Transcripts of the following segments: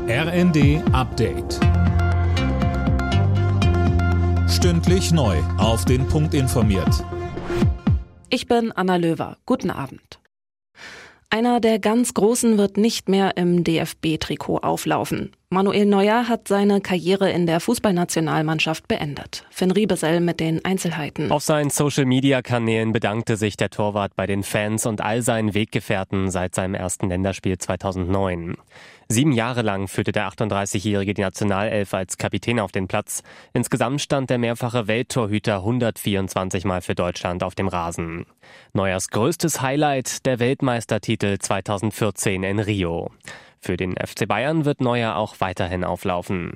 RND Update. Stündlich neu auf den Punkt informiert. Ich bin Anna Löwer. Guten Abend. Einer der ganz Großen wird nicht mehr im DFB-Trikot auflaufen. Manuel Neuer hat seine Karriere in der Fußballnationalmannschaft beendet. Finn Riebesell mit den Einzelheiten. Auf seinen Social-Media-Kanälen bedankte sich der Torwart bei den Fans und all seinen Weggefährten seit seinem ersten Länderspiel 2009. 7 Jahre lang führte der 38-Jährige die Nationalelf als Kapitän auf den Platz. Insgesamt stand der mehrfache Welttorhüter 124 Mal für Deutschland auf dem Rasen. Neuers größtes Highlight, der Weltmeistertitel 2014 in Rio. Für den FC Bayern wird Neuer auch weiterhin auflaufen.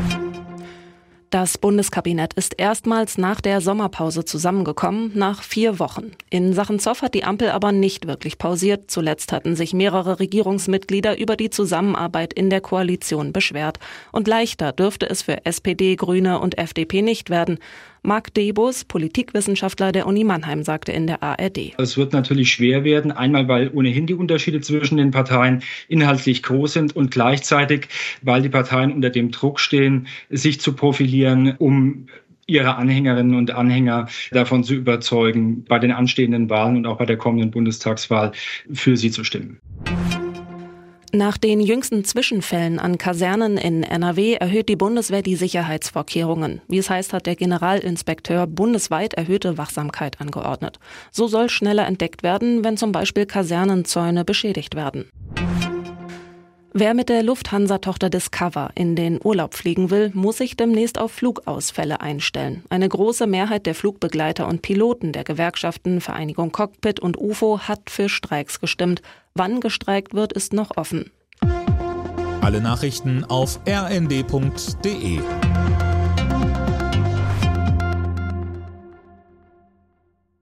Das Bundeskabinett ist erstmals nach der Sommerpause zusammengekommen, nach 4 Wochen. In Sachen Zoff hat die Ampel aber nicht wirklich pausiert. Zuletzt hatten sich mehrere Regierungsmitglieder über die Zusammenarbeit in der Koalition beschwert. Und leichter dürfte es für SPD, Grüne und FDP nicht werden. Marc Debus, Politikwissenschaftler der Uni Mannheim, sagte in der ARD. Es wird natürlich schwer werden, einmal weil ohnehin die Unterschiede zwischen den Parteien inhaltlich groß sind und gleichzeitig, weil die Parteien unter dem Druck stehen, sich zu profilieren, um ihre Anhängerinnen und Anhänger davon zu überzeugen, bei den anstehenden Wahlen und auch bei der kommenden Bundestagswahl für sie zu stimmen. Nach den jüngsten Zwischenfällen an Kasernen in NRW erhöht die Bundeswehr die Sicherheitsvorkehrungen. Wie es heißt, hat der Generalinspekteur bundesweit erhöhte Wachsamkeit angeordnet. So soll schneller entdeckt werden, wenn zum Beispiel Kasernenzäune beschädigt werden. Wer mit der Lufthansa-Tochter Discover in den Urlaub fliegen will, muss sich demnächst auf Flugausfälle einstellen. Eine große Mehrheit der Flugbegleiter und Piloten der Gewerkschaften Vereinigung Cockpit und UFO hat für Streiks gestimmt. Wann gestreikt wird, ist noch offen. Alle Nachrichten auf rnd.de.